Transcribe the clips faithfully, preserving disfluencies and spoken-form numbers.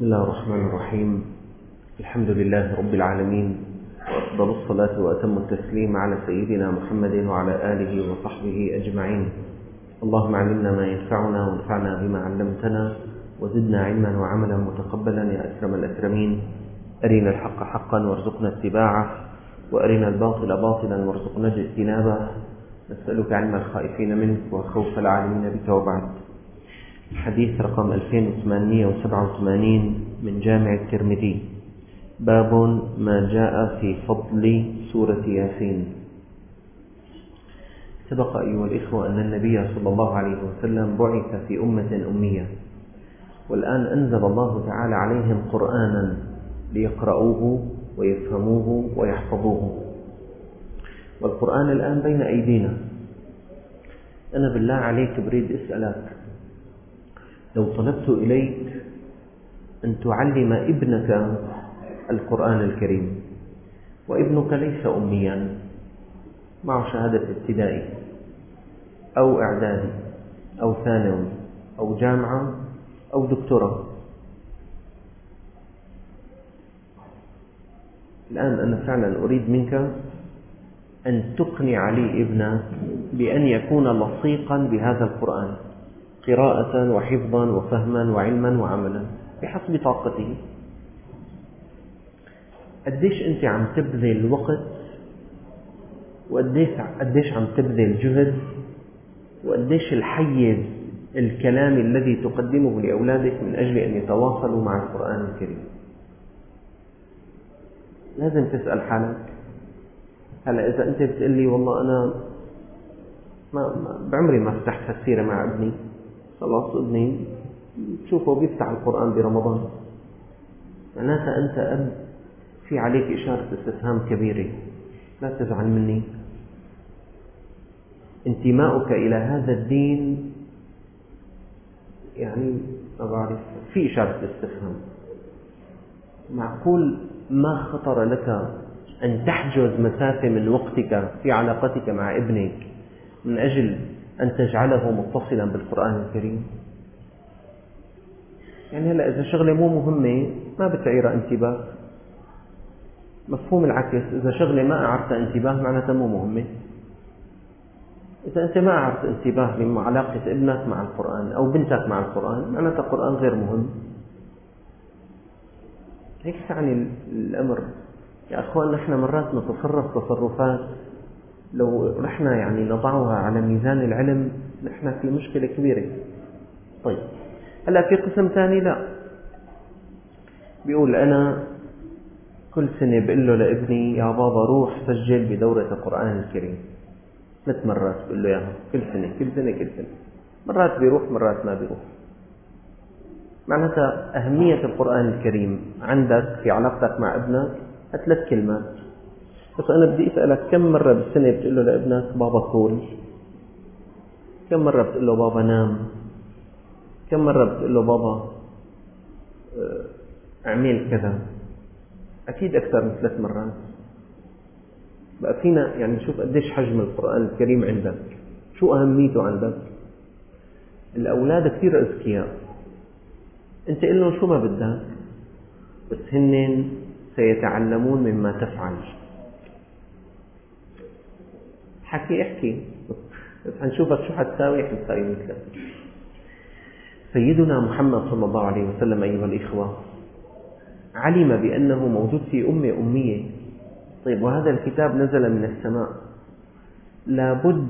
بسم الله الرحمن الرحيم. الحمد لله رب العالمين، وأفضل الصلاة وأتم التسليم على سيدنا محمد وعلى آله وصحبه أجمعين. اللهم علمنا ما ينفعنا وانفعنا بما علمتنا وزدنا علما وعملا متقبلا يا أكرم الأكرمين. أرنا الحق حقا وارزقنا اتباعه، وأرنا الباطل باطلا وارزقنا اجتنابه. نسألك علم الخائفين منك وخوف العالمين بك. وبعد، الحديث رقم ألفين وثمانمائة وسبعة وثمانين من جامع الترمذي، باب ما جاء في فضل سورة ياسين. سبق أيها الإخوة أن النبي صلى الله عليه وسلم بعث في أمة أمية، والآن أنزل الله تعالى عليهم قرآنا ليقرؤوه ويفهموه ويحفظوه، والقرآن الآن بين أيدينا. أنا بالله عليك بريد أسألك، لو طلبت إليك أن تعلم ابنك القرآن الكريم، وابنك ليس أميا، معه شهادة ابتدائي أو إعدادي أو ثانوي أو جامعة أو دكتوراه، الآن أنا فعلا أريد منك أن تقنع لي ابنك بأن يكون لصيقا بهذا القرآن قراءة وحفظا وفهما وعلما وعملا بحسب طاقته. قديش أنت عم تبذل وقت، وقديش عم تبذل جهد، وقديش الحيز الكلام الذي تقدمه لأولادك من أجل أن يتواصلوا مع القرآن الكريم. لازم تسأل حالك. هلا إذا أنت بتقول لي والله أنا ما بعمري ما فتحت السيرة مع ابني، خلاص ابني تشوفه بيفتح القرآن برمضان، معناتها أنت أب في عليك إشارة استفهام كبيرة. لا تزعل مني، انتماؤك إلى هذا الدين يعني ما بعرف، في إشارة استفهام. معقول ما خطر لك أن تحجز مسافة من وقتك في علاقتك مع ابنك من أجل أن تجعله متصلا بالقرآن الكريم؟ يعني هلأ إذا شغلة مو مهمة ما بتعيرها انتباه. مفهوم العكس، إذا شغلة ما أعرت انتباه معناتها مو مهمة. إذا أنت ما أعرت انتباه بعلاقة ابنك مع القرآن أو بنتك مع القرآن معناتها القرآن غير مهم. هيك يعني الأمر يا أخوان. نحن مرات نتصرف تصرفات لو رحنا يعني نضعها على ميزان العلم نحن في مشكلة كبيرة. طيب هلأ في قسم ثاني لا، بيقول أنا كل سنة بقول له لابني يا بابا روح سجل بدورة القرآن الكريم. ثلاث مرات بقول له إياها كل سنة كل سنة كل سنة، مرات بيروح مرات ما بيروح. معناتها أهمية القرآن الكريم عندك في علاقتك مع ابنك ثلاث كلمات. بس أنا بدي أسألك، كم مرة بالسنة بتقول له لابنك بابا كول؟ كم مرة بتقول له بابا نام؟ كم مرة بتقول له بابا اعمل كذا؟ أكيد أكثر من ثلاث مرات. بقى فينا يعني نشوف قديش حجم القرآن الكريم عندك، شو أهميته عندك. الأولاد كثير أذكياء، أنت قل لهم شو ما بدك بس هن سيتعلمون مما تفعل. حكي احكي بس هنشوفك شو حتساوي، حتساوي مثلك. سيدنا محمد صلى الله عليه وسلم أيها الإخوة علم بأنه موجود في أمة أمية. طيب وهذا الكتاب نزل من السماء، لابد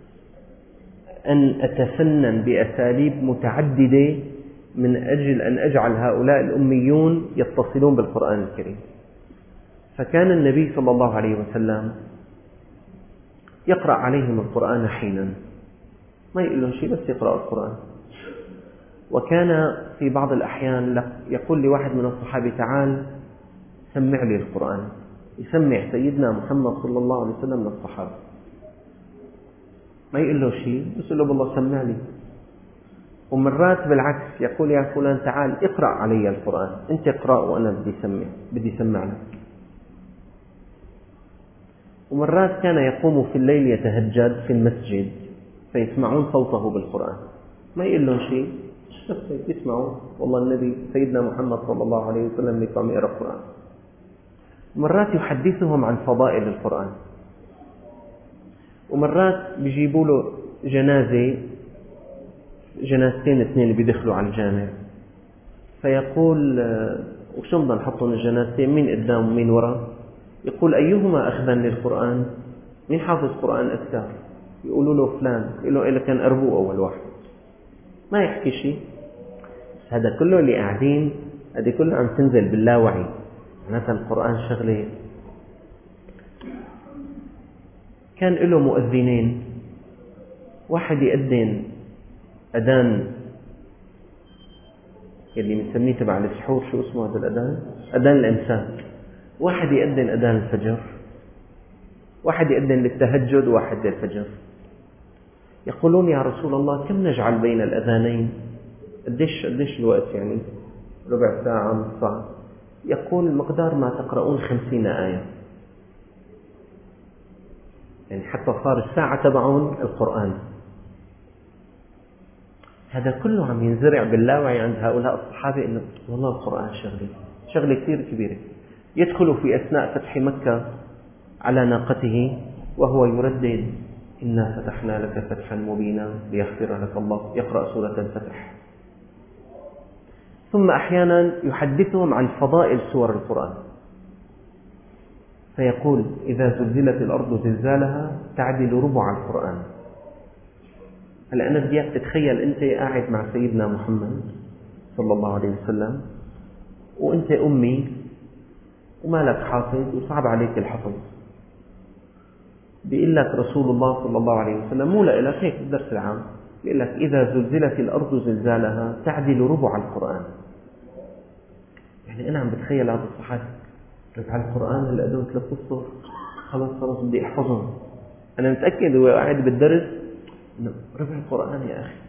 أن أتفنن بأساليب متعددة من أجل أن أجعل هؤلاء الأميون يتصلون بالقرآن الكريم. فكان النبي صلى الله عليه وسلم يقرأ عليهم القرآن حينا، ما يقول لهم شيء بس يقرأ القرآن. وكان في بعض الأحيان يقول لواحد من الصحابة تعال سمع لي القرآن، يسمع سيدنا محمد صلى الله عليه وسلم للصحابة، ما يقول له شيء بس يقول له بالله سمع لي. ومرات بالعكس يقول يا فلان تعال اقرأ علي القرآن، أنت اقرأ وأنا بدي سمع بدي سمع لك. ومرات كان يقوم في الليل يتهجد في المسجد فيسمعون صوته بالقرآن، ما يقول لهم شيء مش بس يسمعوا والله النبي سيدنا محمد صلى الله عليه وسلم يقوم يقرأ القرآن. مرات يحدثهم عن فضائل القرآن، ومرات بيجيبوا له جنازة جنازتين اثنين اللي بيدخلوا على الجامع، فيقول وشو بدنا نحطهم الجنازتين، مين قدام ومين وراء؟ يقول أيهما أخذا للقرآن؟ مين حافظ قرآن أكثر؟ يقولوا له فلان، يقول له إلا كان أربوه أول واحد، ما يحكي شيء. هذا كله اللي قاعدين، هذه كله عم تنزل باللاوعي. معناتها القرآن شغلة. كان له مؤذنين، واحد يأذن أذان يلي بنسميه تبع السحور، شو اسمه هذا الأذان؟ أذان الإمساك. واحد يأذن أذان الفجر، واحد يأذن للتهجد، وواحد للفجر. يقولون يا رسول الله كم نجعل بين الأذانين؟ قديش قديش الوقت يعني؟ ربع ساعة، نص ساعة؟ يقول مقدار ما تقرؤون خمسين آية، يعني حتى صار الساعة تبعون القرآن. هذا كله عم ينزرع باللاوعي عند هؤلاء الصحابة إنه والله القرآن شغلة شغلة كثير كبيرة. يدخل في أثناء فتح مكة على ناقته وهو يردد إنا فتحنا لك فتحا مبينا ليغفر لك الله، يقرأ سورة الفتح. ثم أحيانا يحدثهم عن فضائل سور القرآن، فيقول إذا زلزلت الأرض زلزالها تعدل ربع القرآن. هلأ أنا بدي إياك تتخيل أنت قاعد مع سيدنا محمد صلى الله عليه وسلم، وأنت أمي وما لك حافظ وصعب عليك الحفظ. بيقول لك رسول الله صلى الله عليه وسلم، مو لك هيك الدرس العام، بيقول لك إذا زلزلت الأرض زلزالها تعدل ربع القرآن. يعني أنا عم بتخيل هذا الصحابي ربع القرآن، هلا دوم ثلاث أسطر، خلص خلص بدي أحفظهم. أنا متأكد هو قاعد بالدرس إنه ربع القرآن يا أخي.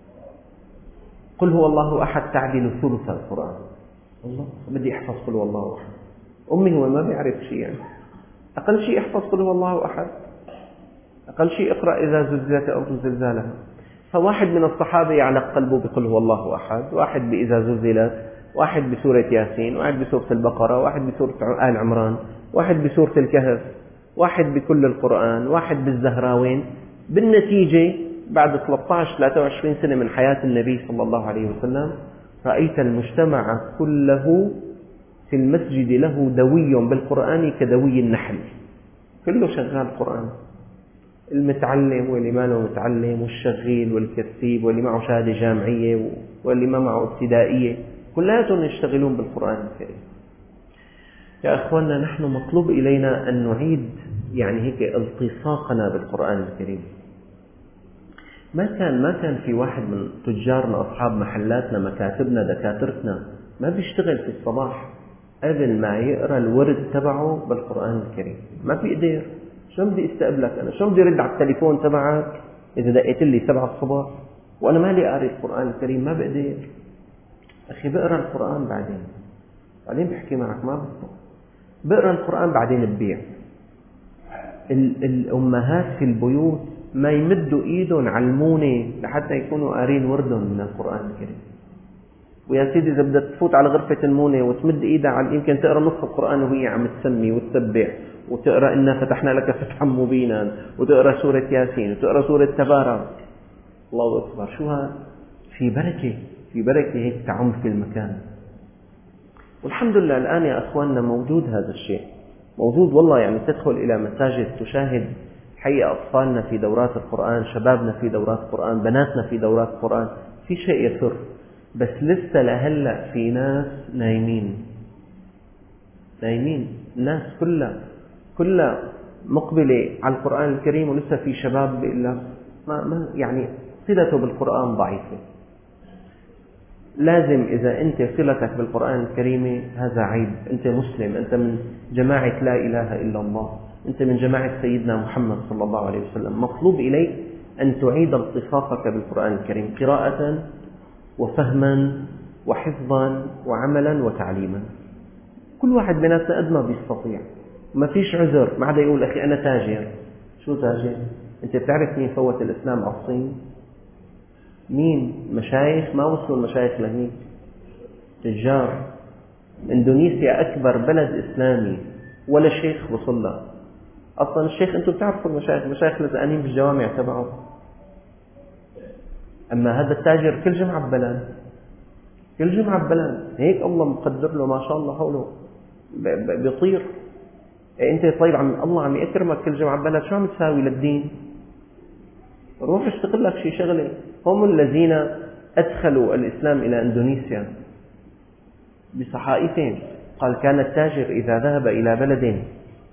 قل هو الله أحد تعدل ثلث القرآن. الله بدي أحفظ قل هو الله أحد. أمي هو ما بيعرف شيء، يعني أقل شيء احفظ قل هو الله أحد، أقل شيء اقرأ إذا زلزلت الأرض زلزالها. فواحد من الصحابة يعلق قلبه بقل هو الله أحد، واحد بإذا زلزلت، واحد بسورة ياسين، واحد بسورة البقرة، واحد بسورة آل عمران، واحد بسورة الكهف، واحد بكل القرآن، واحد بالزهراوين. بالنتيجة بعد ثلاثة عشر ثلاثة وعشرين سنة من حياة النبي صلى الله عليه وسلم رأيت المجتمع كله في المسجد له دوي بالقرآن كدوي النحل، كله شغال قرآن. المتعلم واللي ما له متعلم، والشغيل والكتيب، واللي معه شهادة جامعية واللي ما معه ابتدائية، كلاتهم يشتغلون بالقرآن الكريم. يا أخواننا، نحن مطلوب إلينا أن نعيد يعني هيك التصاقنا بالقرآن الكريم. ما كان ما كان في واحد من تجارنا، أصحاب محلاتنا، مكاتبنا، دكاترتنا ما بيشتغل في الصباح قبل ما يقرأ الورد تبعه بالقرآن الكريم. ما بيقدر. شو بدي استقبلك أنا؟ شو بدي رد على التليفون تبعك إذا دقيت لي سبعة الصباح وأنا مالي قاري القرآن الكريم؟ ما بقدر. أخي بقرأ القرآن بعدين بعدين بحكي معك، ما بصدق. بقرأ القرآن بعدين ببيع. الأمهات في البيوت ما يمدوا إيدهم على المونة لحتى يكونوا قارين وردهم من القرآن الكريم. ويا سيدي إذا بدك تفوت على غرفة المونة وتمد إيدها على، يمكن تقرأ نصف القرآن وهي عم تسمي وتسبح، وتقرأ إنا فتحنا لك فتحا مبينا، وتقرأ سورة ياسين، وتقرأ سورة تبارك. الله أكبر، شو هذا؟ في بركة، في بركة هيك تعم في المكان. والحمد لله الآن يا أخواننا موجود هذا الشيء، موجود والله. يعني تدخل إلى مساجد تشاهد حقيقة أطفالنا في دورات القرآن، شبابنا في دورات القرآن، بناتنا في دورات القرآن، في شيء يسر. بس لسه لهلأ في ناس نايمين نايمين الناس كلها كلها مقبلة على القرآن الكريم، ولسه في شباب بيقول لك ما ما يعني صلته بالقرآن ضعيفة. لازم إذا أنت صلتك بالقرآن الكريم هذا عيب. أنت مسلم، أنت من جماعة لا إله إلا الله، أنت من جماعة سيدنا محمد صلى الله عليه وسلم. مطلوب إليك أن تعيد التصاقك بالقرآن الكريم قراءة وفهما وحفظا وعملا وتعليما. كل واحد بيناتنا قد ما بيستطيع، ما فيش عذر. ما عدا يقول أخي أنا تاجر. شو تاجر؟ أنت بتعرف مين فوت الإسلام على الصين؟ مين؟ مشايخ ما وصلوا المشايخ لهنيك، تجار. اندونيسيا أكبر بلد إسلامي ولا شيخ وصل له. أصلا الشيخ أنتم بتعرفوا المشايخ، المشايخ لزقانين بالجوامع تبعه. أما هذا التاجر كل جمعة ببلد، كل جمعة ببلد، هيك الله مقدر له ما شاء الله حوله بيطير. أنت طيب عم الله عم يكرمك كل جمعة ببلد، شو عم تساوي للدين؟ روح اشتغل لك شي شغلة. هم الذين أدخلوا الإسلام إلى إندونيسيا بصحائفهم. قال: كان التاجر إذا ذهب إلى بلد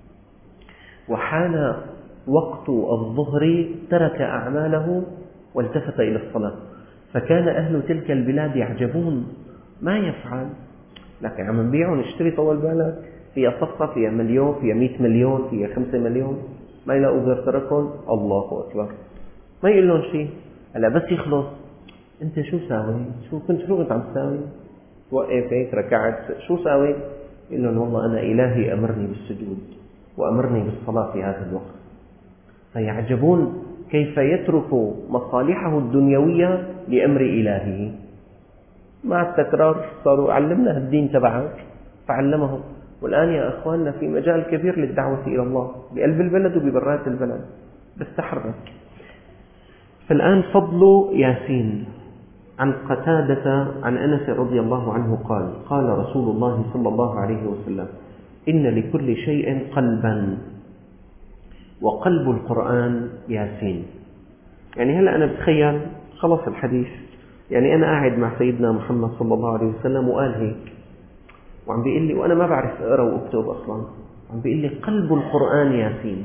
وحان وقت الظهر ترك أعماله والتفت إلى الصلاة، فكان أهل تلك البلاد يعجبون ما يفعل. لكن عم نبيع ونشتري طول بالك، فيها صفقة فيها مليون، فيها مئة مليون، فيها خمسة مليون، ما يلاقوا غير تركهم. الله أكبر، ما يقول لهم شيء. هلا بس يخلص: أنت شو ساوي؟ شو كنت شو كنت عم تساوي؟ توقف هيك ركعت، شو ساوي؟ يقول لهم: والله أنا إلهي أمرني بالسجود وأمرني بالصلاة في هذا الوقت. فيعجبون كيف يترك مصالحه الدنيوية لأمر إلهه. مع التكرار صاروا: علمنا الدين تبعك، فعلمهم. والآن يا أخواننا في مجال كبير للدعوة إلى الله بقلب البلد وببرات البلد، بس تحرك. فالآن فضل ياسين. عن قتادة عن أنس رضي الله عنه قال: قال رسول الله صلى الله عليه وسلم: إن لكل شيء قلبا، وقلب القرآن ياسين. يعني هلأ أنا بتخيل خلص الحديث، يعني أنا قاعد مع سيدنا محمد صلى الله عليه وسلم وقال هيك، وعم بيقول لي، وأنا ما بعرف أقرأ وأكتب أصلا، عم بيقول لي قلب القرآن ياسين.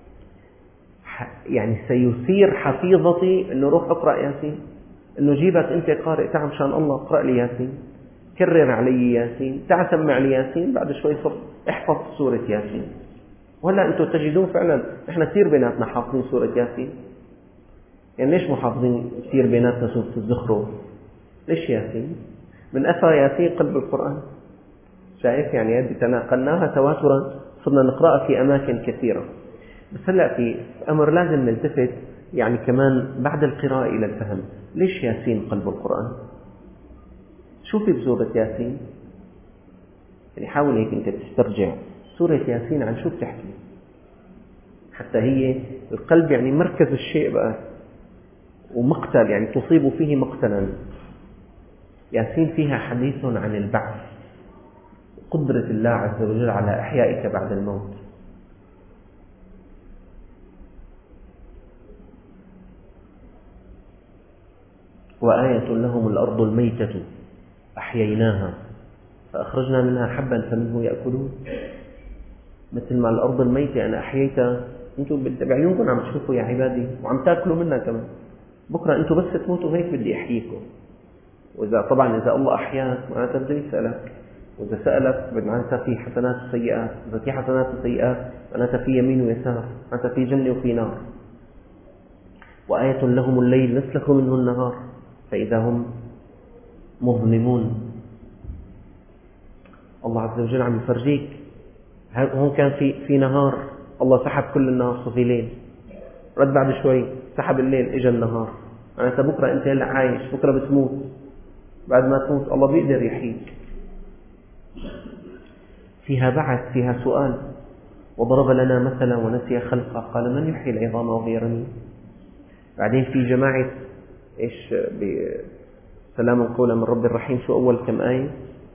يعني سيثير حفيظتي أنه روح أقرأ ياسين، أنه جيبك أنت قارئ، تعال مشان الله اقرأ لي ياسين، كرر علي ياسين، تعال سمع لي ياسين. بعد شوي صرت احفظ سورة ياسين. ولا أنتم تجدون فعلا إحنا كثير بيناتنا حافظين سورة ياسين؟ يعني ليش مو حافظين كثير بيناتنا سورة الزخرف؟ ليش ياسين؟ من أثر ياسين قلب القرآن. شايف يعني هذه تناقلناها تواترا، صرنا نقرأها في أماكن كثيرة. بس هلأ في أمر لازم نلتفت يعني كمان بعد القراءة إلى الفهم. ليش ياسين قلب القرآن؟ شو في بسورة ياسين؟ يعني حاول هيك أنت تسترجع سورة ياسين عن شو بتحكي، حتى هي القلب يعني مركز الشيء بقى، ومقتل يعني تصيب فيه مقتلا. ياسين فيها حديث عن البعث، قدرة الله عز وجل على إحيائك بعد الموت. وآية لهم الأرض الميتة أحييناها فأخرجنا منها حبا فمنه يأكلون. مثل ما الأرض الميتة أنا أحييتها، أنتم بعيونكم عم تشوفوا يا عبادي وعم تأكلوا منها كمان. بكرة أنتم بس تموتوا هيك بدي أحييكم. وإذا طبعا إذا الله أحياك معناتها بده يسألك، وإذا سألك معناتها في حسنات وسيئات، إذا في حسنات وسيئات معناتها في يمين ويسار، معناتها في جنة وفي نار. وآية لهم الليل نسلخ منه النهار فإذا هم مظلمون. الله عز وجل عم يفرجيك، هون كان في في نهار، الله سحب كل النهار صفي ليل، رد بعد شوي سحب الليل اجى النهار. معناتها بكره انت هلا عايش، بكره بتموت، بعد ما تموت الله بيقدر يحييك. فيها بعث، فيها سؤال. وضرب لنا مثلا ونسي خلقه قال من يحيي العظام وهي رميم. بعدين في جماعة ايش بسلام قولا من رب الرحيم، شو أول كم آية؟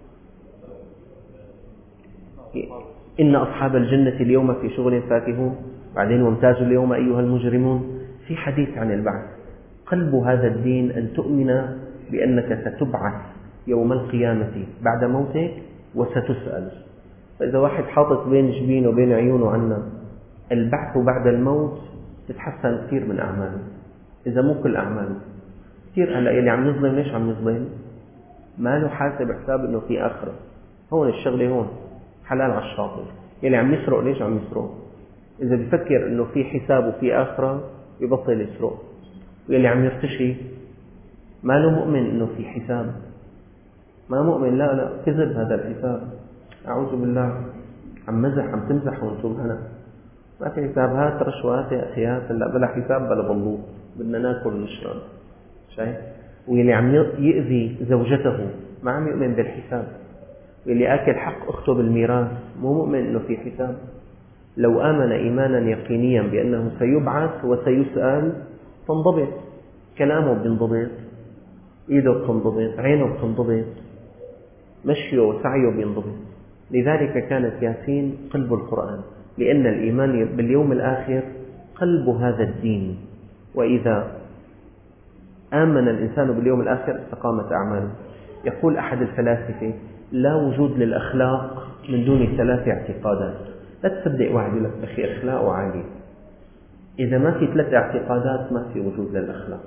إن أصحاب الجنة اليوم في شغل فاكهون. بعدين وامتازوا اليوم أيها المجرمون. في حديث عن البعث. قلب هذا الدين أن تؤمن بأنك ستبعث يوم القيامة بعد موتك وستسأل. فإذا واحد حاطط بين جبينه وبين عيونه عنا البعث بعد الموت تتحسن كثير من أعماله، إذا مو كل أعماله كثير. هلا يلي عم يظلم ليش عم يظلم؟ ما له حاسب حساب إنه في آخرة. هون الشغلة هون حلال على الشاطر. يلي عم يسرق ليش عم يسرق؟ إذا بفكر إنه في حساب وفي آخرة يبطل يسرق. ويلي عم يرتشي ما له مؤمن إنه في حساب، ما مؤمن. لا لا كذب هذا الحساب، أعوذ بالله. عم مزح، عم تمزح وانتم هنا، ما في حساب. هات رشوات يا أخي، هات هلا بلا حساب بلا بلوط، بدنا ناكل ونشرب. شايف؟ واللي عم يؤذي زوجته ما عم يؤمن بالحساب، واللي آكل حق أخته بالميراث مو مؤمن أنه في حساب. لو آمن إيمانا يقينيا بأنه سيبعث وسيسأل تنضبط، كلامه بينضبط، إيده بتنضبط، عينه بتنضبط، مشيه وسعيه بينضبط. لذلك كانت ياسين قلب القرآن، لأن الإيمان باليوم الآخر قلب هذا الدين. وإذا آمن الإنسان باليوم الآخر استقامت أعماله. يقول أحد الفلاسفة: لا وجود للأخلاق من دون ثلاث اعتقادات. لا تصدق واحد يقول لك أخي أخلاقه عالية، إذا ما في ثلاث اعتقادات ما في وجود للأخلاق.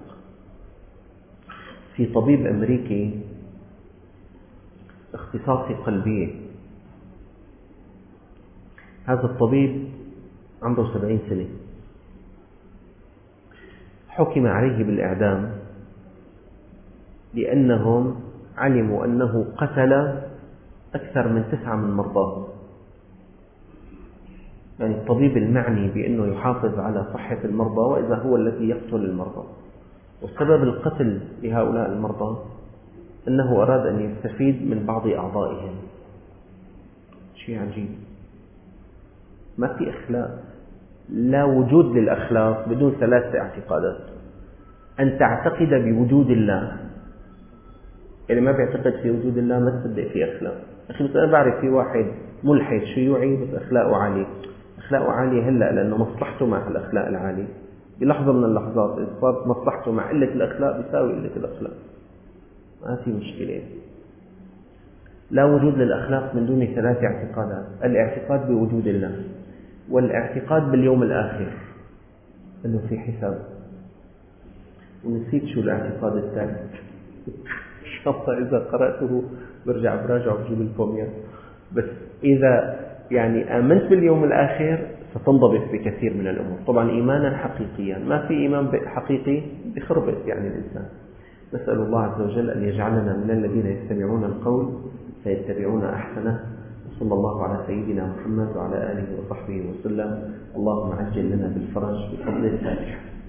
في طبيب أمريكي اختصاصي قلبية، هذا الطبيب عنده سبعين سنة، حكم عليه بالإعدام لأنهم علموا أنه قتل أكثر من تسعة من مرضاه. يعني الطبيب المعني بأنه يحافظ على صحة المرضى وإذا هو الذي يقتل المرضى، وسبب القتل لهؤلاء المرضى أنه أراد أن يستفيد من بعض أعضائهم. شيء عجيب، ما في أخلاق، لا وجود للأخلاق بدون ثلاث اعتقادات. أن تعتقد بوجود الله، اللي ما بيعتقد في وجود الله ما تصدق في أخلاق. أخي بس أنا بعرف في واحد ملحد شيوعي بس أخلاقه عالية، أخلاقه عالية هلأ لأنه مصلحته مع الأخلاق العالية، بلحظة من اللحظات إذا صارت مصلحته مع قلة الأخلاق بيساوي قلة الأخلاق، ما في مشكلة. لا وجود للأخلاق من دون ثلاث اعتقادات: الاعتقاد بوجود الله، والاعتقاد باليوم الآخر أنه في حساب، ونسيت شو الاعتقاد الثالث إن شاء الله إذا قرأته برجع براجع وبجيب لكم إياه. بس إذا يعني آمنت باليوم الآخر ستنضبط بكثير من الأمور. طبعا إيمانا حقيقيا، ما في إيمان حقيقي بخربط يعني الإنسان. نسأل الله عز وجل أن يجعلنا من الذين يستمعون القول فيتبعون أحسنه. صلى الله على سيدنا محمد وعلى آله وصحبه وسلم. اللهم عجل لنا بالفرج بفضل الفاتحة.